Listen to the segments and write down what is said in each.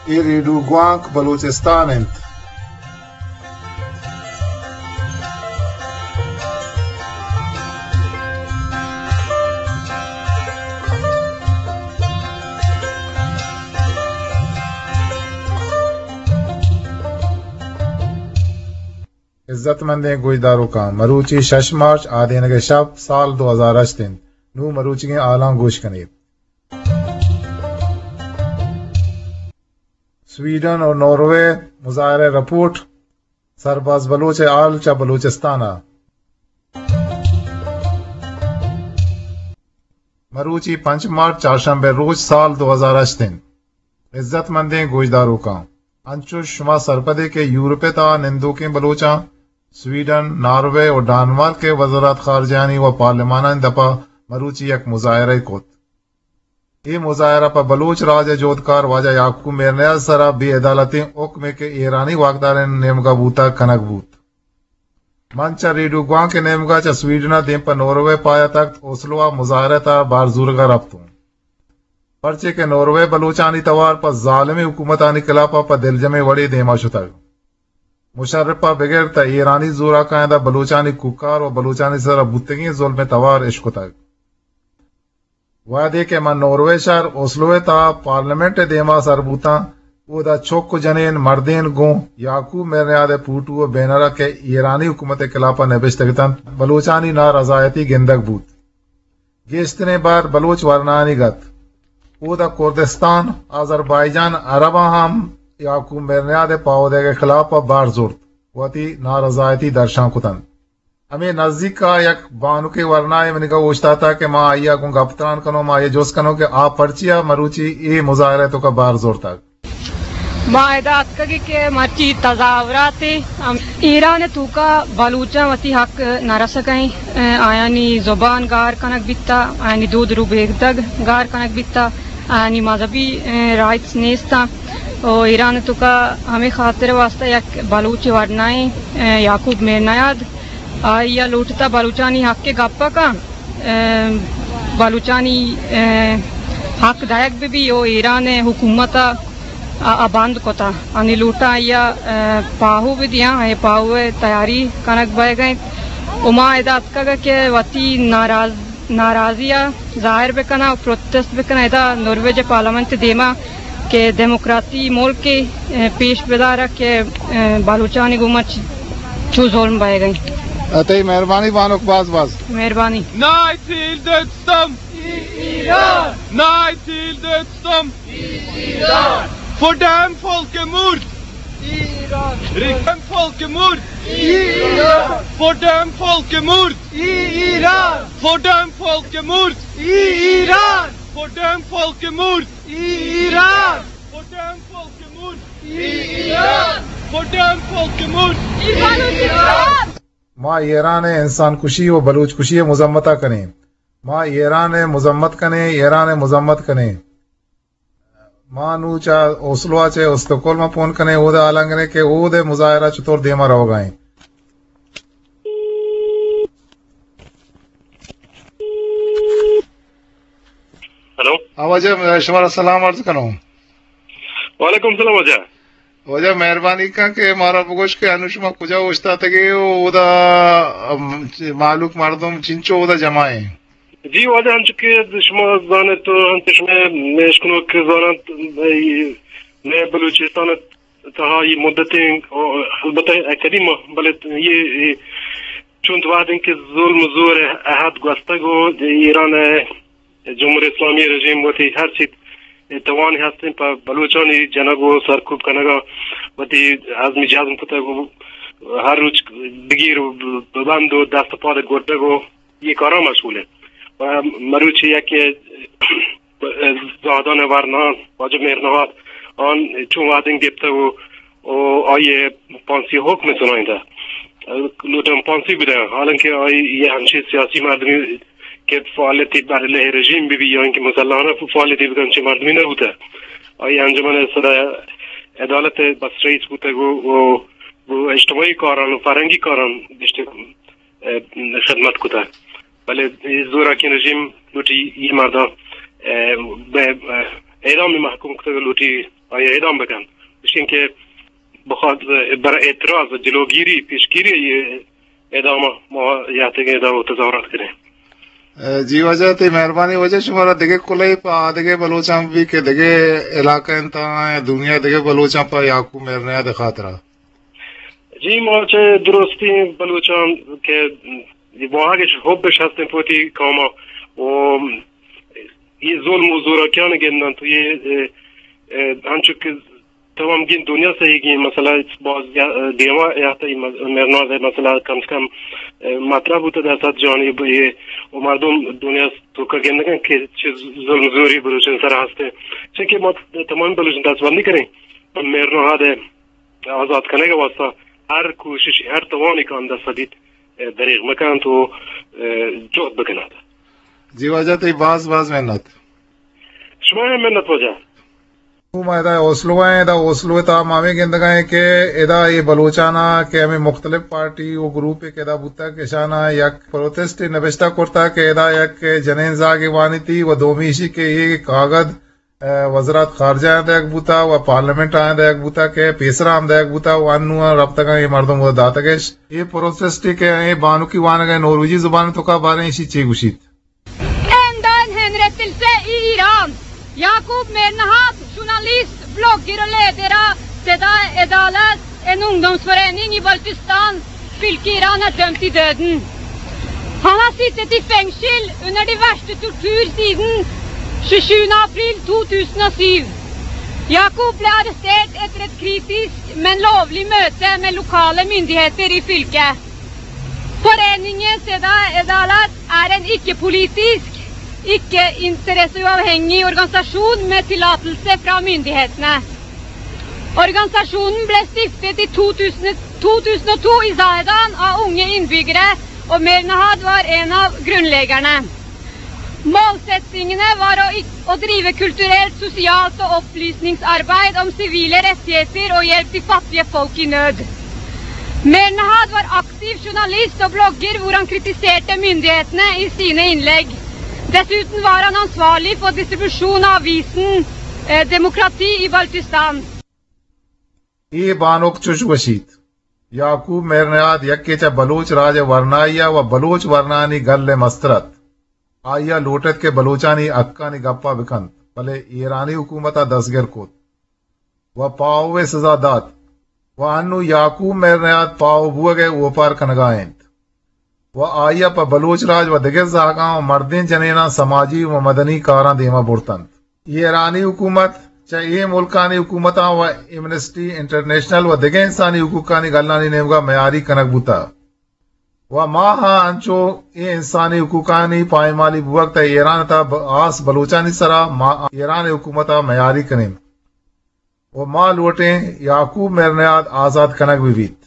इरिडुग्वांक बलूचिस्तान इंत इज्जतमंद गुजदारों का मरूची 6 मार्च आधीन के शब साल 2008 दिन नू मरूची के आला गोश कनीब स्वीडन और नॉर्वे मुजाहरे रिपोर्ट सरबाज बलूच आल चा बलूचिस्ताना मरूची 5 मार्च चारशंबे रोज साल 2008 दिन इज्जतमंद गुजदारों का अंशुश शुमा सरपदे के यूरोपे ता निंदू के बलूचा स्वीडन नॉर्वे और डेनमार्क के वज़रात खारजानी व पार्लिमाना दपा मरूची एक मुजाहरा कोत ये मुजाहरा पर बलूच राज जोधकार वाजा याकूब मेरनियाज सरा बेअदालती हुक्म के ईरानी वाकदार नेमगा बूता कनक बूत मंचा रीडुग्वा के नेमगा चा स्वीडना देम पर नॉर्वे पाया तक ओस्लोआ मुजाहरा था बारजूरगा रफ्तू पर्चे के नॉर्वे बलूचानी तवार पर जालिमी हुकूमतानी खिलाफा पर दिलजमे वड़ी देमा शुतग मुशर्रफा बगैर ता ईरानी जोरा कायदा बलूचानी कुकार और बलूचानी सरा बुतगी जुल्म तवार इश्क तक वादे के मन नॉर्वे शहर ओस्लोए ता पार्लियामेंट देमा सरबूता ओदा चौक जनेन मर्देन गो याकूब मेरनियाद पूटू बेनरा के ईरानी हुकूमत के खिलाफा नबिश्तगतन बलूचानी ना रजायती गिंदक बूत गेस्तने बार बलूच वरनानी गत ओदा कुर्दिस्तान अजरबैजान अरबा हम याकूब मेरनियाद पावदे के खिलाफ बार जोर वती नारजायती दर्शा कुतन हमें नजदीक का एक बानु के वरनाए मैंने कहा उछता था कि माँ आइया को गप्तान कनो माँ ये जोश कनो कि आप पर्चिया मरूची ये मुजाहरे तो का बार जोर तक मायदात के मर्ची तजावराते ईरान तुका बलूचा वती हक नरसकई आयानी जुबान गार कनक बित्ता आयानी दूध रुबेगदग गार कनक बित्ता आयानी मजहबी राइट्स नेस्ता और ईरान तुका हमें खातिर वास्ता एक बलूच वरनाए याकूब मेरनियाद आया लूटता बलूचानी हक के गप्पा का बलूचानी हक दायक भी ओ ईरान हुकूमत बंद कोता अनि लूटा आया पाहु भी दिया है पाहु तैयारी कनक बह गए उमा एदात का के वती नाराजिया जाहिर बेकना और प्रोटेस्ट बेकना एदा नॉर्वे जे पार्लियामेंट देमा के डेमोक्रेसी मुल्क के पेश बेदारा के बलूचानी गुमत चूजोल बह गई अतई मेहरबानी बानो बाज मेहरबानी Nej till dödsdom i Iran! Nej till dödsdom i Iran! Fördöm folkmord i Iran! Fördöm folkmord i Iran! Fördöm folkmord i Iran! Fördöm folkmord i Iran! Fördöm folkmord i Iran! Fördöm folkmord i Iran! Fördöm folkmord i Iran! माँ Iran इंसान खुशी व बलूच खुशी मुजम्मता करें माँ Iran मुजम्मत कने Iran मुजम्मत कने माँ नूचा ओस्लोआ चे उस्तकोल में फोन कने ओदे आलंगने के ओदे मुजाहरा चतुर देमा रहो गए हेलो आवाज शुमारा सलाम अर्ज करो वालेकुम सलाम वजह मेहरबानी का के मारा बगोश के अनुष्मा कुजा उस्ता तगे ओदा मालूक मर्दम चिंचो ओदा जमाए जी वजह अंचके दुश्मन जाने तो अंतश में मेशकुनो के जानत ने बलूचिस्तान तहा ये मुद्दतें अलबत्ता कदीम बले ये चुंत वादन के जुल्म जोर अहद गस्तगो ईरान जमहूरियत इस्लामी रजीम वती हर चीज तवान हस्ते पर बलूचानी जनगो सरकूब कनगा वती आजमी जाजम कुतगो हर रोज दिगीर बंदो दस्त पाद गोटगो ये करा मशगूल है मरूची या के ज़ादान वारना वाजब मेरनवाद आन चुन वादिंग देता वो ओ आये पांसी हुक्म सुनाइंदा लूटम पांसी भी रहा हालांकि ये हमसे सियासी मादमी के फालियती बारे रजीम भी यहाँ की मुसल्लाना फालियती भी कंचे मर्दमी न होता और ये अंजुमन सदा अदालत बस रईस होता वो इज्तिमाई कारण फरंगी कारण खदमत होता भले इस जोरा की रजीम लूटी ये मर्दा एराम में महकूम होता लूटी اعدام بکن بشین که بخواد برای اعتراض و جلوگیری پیشگیری اعدام ما یاتگی دا و تظاهرات کنیم. जी वजह थी मेहरबानी वजह शुमारा देखे कुलई पा देखे बलोचा भी के देखे इलाका इंता दुनिया देखे बलोचा पा याकू मेरने दे खातरा जी मोचे दुरुस्ती बलोचा के वहाँ के होबश हस्ते पोती कामा वो ये जुल्म ज़ोरा क्या न गिनना तो ये अंचुक तमाम गिन दुनिया से ही गिन मसला बहुत देवा याता ही मेरना है मसला कम से कम मात्रा बुता दासा जानी ये वो मर्दों दुनिया तो का गिनना के जुल्म ज़ोरी बलूचन सर हस्ते चेके मत तमाम बलूचन दासबंदी करें मेरना हादे आज़ाद करने का वास्ता हर कोशिश हर तवानी का अंदर सदीत दरेग मकान तो जोत बकना था जी वजह थी बाज मेहनत शुमार मेहनत वजह मायदा ओस्लो है दा ओस्लो ता मामे गेंदगा है के एदा ये बलोचाना के हमें मुख्तलिफ पार्टी वो ग्रुप के एदा बुता के शाना यक प्रोटेस्ट नबेस्टा करता के एदा यक जनेन जागे वानी थी वो दोमीशी के ये कागज वज़रात खारजा आंदा बुता व पार्लियामेंट आंदा बुता के पेसरा आंदा बुता वानु रब्ता का ये मर्दों वो दाता के ये प्रोटेस्ट के ये बानु की वान गए नॉर्वेजी जुबान तो का बारे इसी चेगुशित Ändan henrättelse i Iran. Jakub Mernahat, journalist, blogger och ledare Seda Edalat, en ungdomsförening i Baltistan, fylke Iran är dömd till döden. Han har suttit i fängsel under de värsta tortyr siden 27. april 2007. Jakub ble arrestert etter et kritisk, men lovlig møte med lokale myndigheter i fylket. Foreningen Seda Edalat er en ikke-politisk, ikke-interesseuavhengig organisasjon med tillatelse fra myndighetene. Organisasjonen ble stiftet i 2002 i Zahedan av unge innbyggere, og Mernahad var en av grunnleggerne. Målsettingene var å drive kulturelt, sosialt og opplysningsarbeid om sivile rettigheter og hjelp til fattige folk i nød. Mernahad var aktiv journalist og blogger hvor han kritiserte myndighetene i sine innlegg. Dessuten var han ansvarlig for distribusjon av avisen Demokrati i Baltistan. ये बानोक चुश वशीत याकूब मेरनाद यक्के चा Bloch राज वर्नाइया व Bloch वर्नानी गल्ले मस्तरत आया लोटत के बलोचानी अक्कानी गप्पा बिकंत भले ईरानी हुकूमता दसगर कोत व पावे सजादात व अन्नु याकूब मेरनाद पाव बुआ गए ऊपर कनगाएंत व आया पर बलोच राज व दिगर जागा मर्दिन जनेना समाजी व मदनी कारा देमा बुरतंत ईरानी हुकूमत चाहे ये मुल्कानी हुकूमता व एमनेस्टी इंटरनेशनल व दिगे इंसानी हुकूकानी गल्लानी नेमगा मयारी कनक बुता व माहा अंचो ये इंसानी हुकूकानी पायमाली बुवक्त ईरान ता आस बलोचानी सरा ईरान हुकूमता मयारी कनेम व माँ लोटे याकूब मेरनाद आजाद कनक विवीत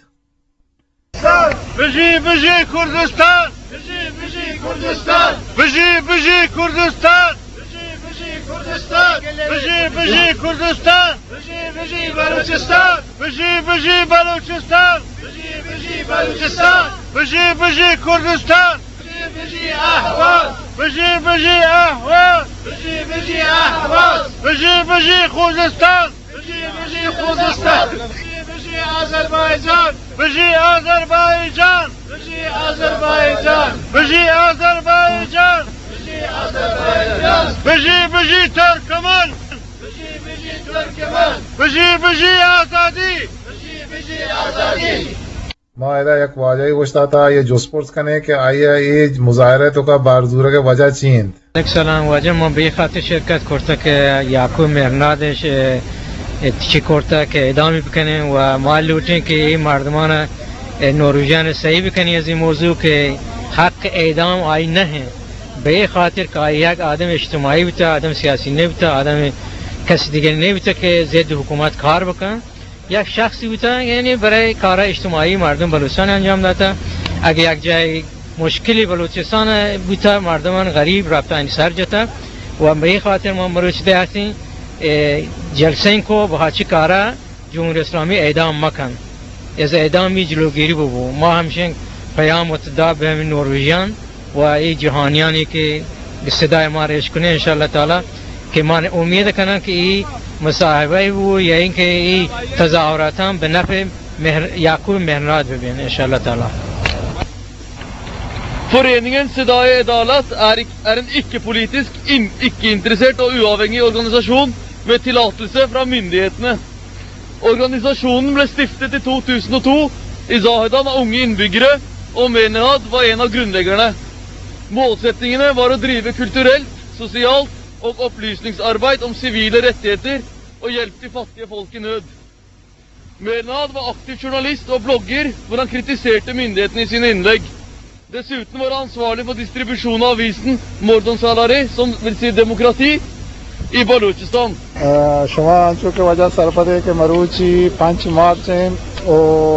بجی کردستان بجی کردستان بجی کردستان بجی کردستان بجی کردستان بجی بلوچستان بجی بلوچستان بجی بلوچستان بجی کردستان بجی اهواز بجی اهواز بجی اهواز بجی خوزستان بجی خوزستان آذربایجان بجی آذربایجان بجی آذربایجان بجی آذربایجان بجی آذربایجان بجی ترکمان بجی ترکمان بجی آزادی بجی آزادی मायदा एक वाजही गोश्ता था ये जो स्पोर्ट्स कने के आया ये मुजाहरे तो का बारजूर के वजह चीन सलाम वाजह मैं बेखातिर शिरकत करता के याकूब मेरनादेश چی کرده که ادامه بکنه و مال لوٹیں که این مردمان نروژیان صحیح بکنی از این موضوع که حق اعدام آئی نه به خاطر که یک آدم اجتماعی بوده آدم سیاسی نبوده آدم کسی دیگر نبوده که ضد حکومت کار بکن یک شخصی بوده یعنی برای کار اجتماعی مردم بلوچستان انجام داده اگه یک جای مشکلی بلوچستان بوده مردمان غریب رابطه سر جاته و به خاطر ما مروچیده هستیم جلسه کو بخاطر کارا جمهوری اسلامی اعدام مکن از اعدامی جلوگیری ببو ما همچنین پیام متدا به همین نروژیان و این جهانیانی که صدای ما رش کنه ان شاء الله تعالی که من امید کنم که این مصاحبه و یا اینکه این تظاهرات هم به نفع یعقوب مهرناد ببین انشالله تعالی. Foreningen Sedai Edalat er en ikke-politisk, ikke-interessert og uavhengig organisasjon med tillatelse fra myndighetene. Organisasjonen ble stiftet i 2002 i Zahedan av unge innbyggere, og Mehernad var en av grunnleggerne. Målsettingene var å drive kulturelt, sosialt og opplysningsarbeid om sivile rettigheter og hjelp til fattige folk i nød. Mehernad var aktiv journalist og blogger, hvor han kritiserte myndighetene i sine innlegg. Dessuten var han ansvarlig for distribusjon av avisen Mordon Salari, som vil si demokrati, i Baluchistan. شما آنچه که وجه سرپده که مروچی 5 مارچ و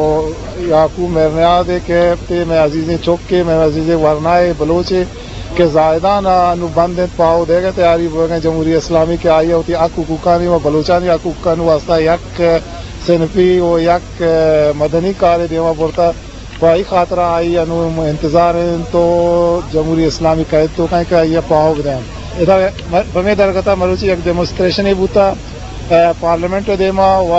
یعقوب مهرناد که میں عزیز چوکے میں عزیز ورنائے بلوچ کے زائدان انو بند پاؤ دے گا تیاری بوگیں جمہوری اسلامی کے آئی ہوتی اک حقوقانی و بلوچانی اک حقوقانی واسطہ یک صنفی و یک مدنی کار دیما بورتا وائی خاطرہ آئی انو انتظار تو جمہوری اسلامی قید تو کہیں کہ یہ پاؤ گئے ادھر بمی درگتا مروچی ایک ڈیمونسٹریشن ہی بوتا پارلیمنٹ دیما و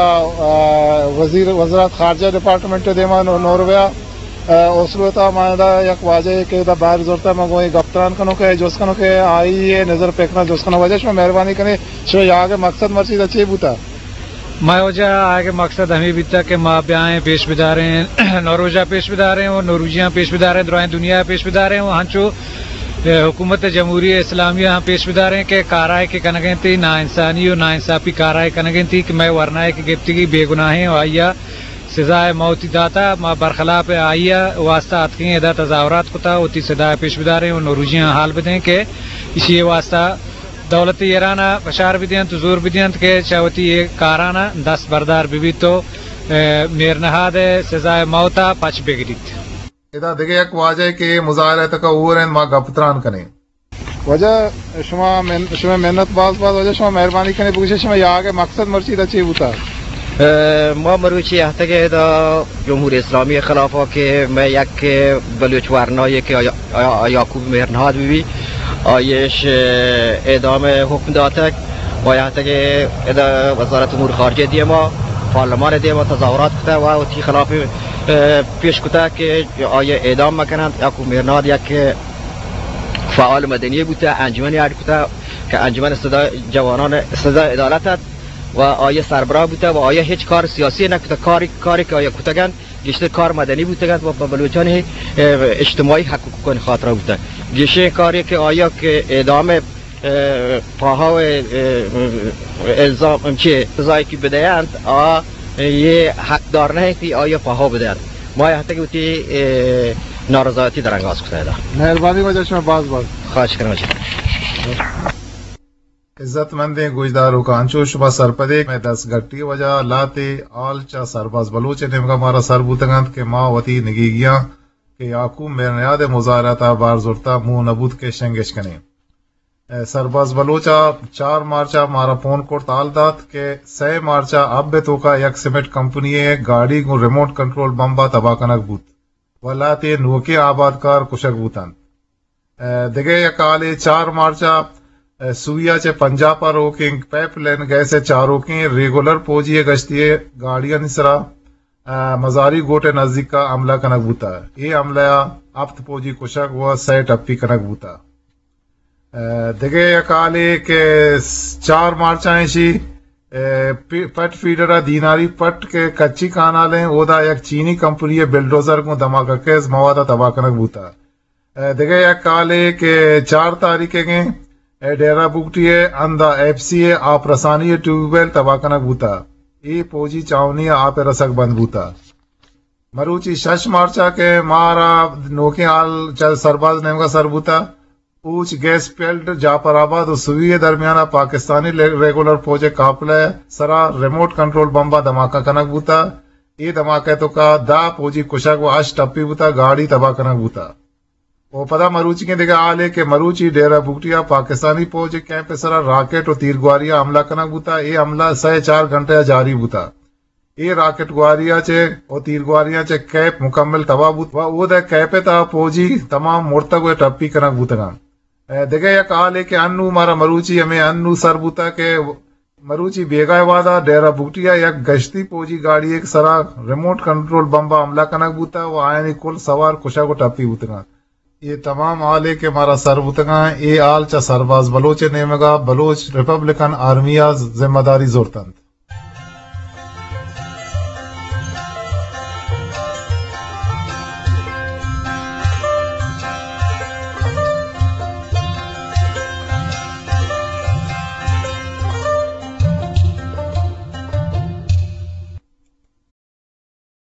ادا وزارت خارجہ ڈپارٹمنٹ دیما نورویا اوسلو تا مادا یک واجہ کہ دا باہر زورتا مگوئی گپتران کنو کہ جوس کنو کہ آئی ہے نظر پیکنا جوس کنو وجہ شما مہربانی کرنے شو یاگے مقصد مرسید اچھی بوتا ما وجہ آگے مقصد ہمیں بیتا کہ ماں بیائیں پیش بداریں نوروجہ پیش بداریں اور نوروجیاں پیش بداریں درائیں دنیا پیش بداریں اور ہنچو حکومت جمہوری اسلامیہ ہاں پیش بداریں کہ کارائے کے کنگیں تھی نا انسانی اور نا انصافی کارائے کنگیں تھی کہ میں ورنائے کی گپتگی بے گناہیں اور آئیا سزائے موتی داتا ما برخلاف آئیا واسطہ اتکیں ادا تظاہرات کو تا ہوتی سزائے پیش بداریں اور نوروجیاں حال بدیں کہ اسی واسطہ دولت ایرانہ بشار بدیں تو زور بدیں کہ چاہتی یہ کارانہ 10 بردار بھی تو میرنہاد سزائے موتا پچ بگڑیت ادا دیگه یک واجه که مظاهره تک اورن ما گپتران کنه وجہ شما محنت باز وجہ شما مہربانی کنه بگوشه شما یا آگے مقصد مرشید اچھی بوتا ما مروچی احتاج دا جمهوری اسلامی خلافا که ما یک بلوچ ورنایی که یعقوب مهرناد بی آیش اعدام حکم داده و احتاج دا وزارت امور خارجه دیما پارلمان دیما تظاهرات کده و تی خلاف پیش کده که آیا اعدام مکنند یعقوب مهرناد یک فعال مدنی بوده انجمنی عد کده که انجمن صدا جوانان صدا عدالت و آیا سربراه بوده و آیا هیچ کار سیاسی نکته کاری که آیا کتگند گشته کار مدنی بوده و بلوچان اجتماعی حقوق خاطر بوده گشته کاری که آیا که اعدام پاها و الزام چه سزایی که بدهند یه حق دار نه که آیا پاها بدهند ما حتی که بودی نارضایتی در انگاز کده ده مهربانی وجه شما باز خواهش کنم عزتمندیں گوجداروں کا انچو شبہ سرپدے میں 10 گھٹی وجہ لاتے آل چا سرباز بلوچ نے کا مارا سر بوتگند کے ماں وتی نگیگیاں کہ یعقوب مہرناد مظاہرات بار زورتا منہ نبوت کے شنگش کنے سرباز بلوچا 4 مارچا مارا فون کو تال دات کہ 6 مارچا اب بے تو کا یک سیمنٹ کمپنی ہے گاڑی کو ریموٹ کنٹرول بمبا تبا کنک بوت ولاتے نوکے آبادکار کشک بوتن دگے یکالے 4 مارچا سویا چے پنجابا روکنگ پیپ لین گئے سے چاروکیں ریگولر پوجیے گشتیے گاڑیاں نسرا مزاری گوٹے نزدیک کا عملہ کنک بوتا یہ عملہ ابت پوجی کشک و سیٹ اپی کنک بوتا دگے یکالے کے 4 مارچائیں شی پٹ فیڈرا دیناری پٹ کے کچی کانالیں اودا یک چینی کمپنی بلڈوزر کو دھماکہ کیس موادہ تباہ کنک بوتا دگے یکالے کے 4 تاریخیں گئے ڈیرا بکٹی اندا ایف سی اے آپ رسانی ٹیوب ویل تباہ کنک بوتا ای پوجی چاونی آپ رسک بند بوتا مروچی 6 مارچا کے مارا نوکے آل چل سرباز نیم کا سر بوتا اوچ گیس پیلٹ جاپر آباد و سویے درمیانہ پاکستانی ریگولر فوجے قافلہ سرا ریموٹ کنٹرول بمبا دھماکہ کنک بوتا ای دھماکہ تو کا دا پوجی کشک و آش ٹپی بوتا گاڑی تباہ کنک بوتا وہ پدا مروچی کے دیکھا آلے کہ مروچی ڈیرا بکٹیا پاکستانی فوج کیمپ سرا راکٹ و تیر گواریا حملہ کنک بوتا یہ حملہ 4 گھنٹے جاری بوتا یہ راکٹ گواریا چے اور تیر گواریا چے کیپ مکمل تباہ بوتا وہ دے کیپے تا فوجی تمام مرتگ ٹپی کنک بوتا دیکھا یک آلے کہ انو مارا مروچی ہمیں انو سر بوتا کہ मरूची बेगायवादा डेरा बुटिया यक गश्ती पोजी गाड़ी एक सरा रिमोट कंट्रोल बम्बा हमला कनक बूता वो आयनी कुल सवार कुशा को टप्पी उतना ये तमाम आले के मारा सर उतना ये आल चा सरबाज बलोच नेमगा बलोच रिपब्लिकन आर्मिया जिम्मेदारी जोरतंत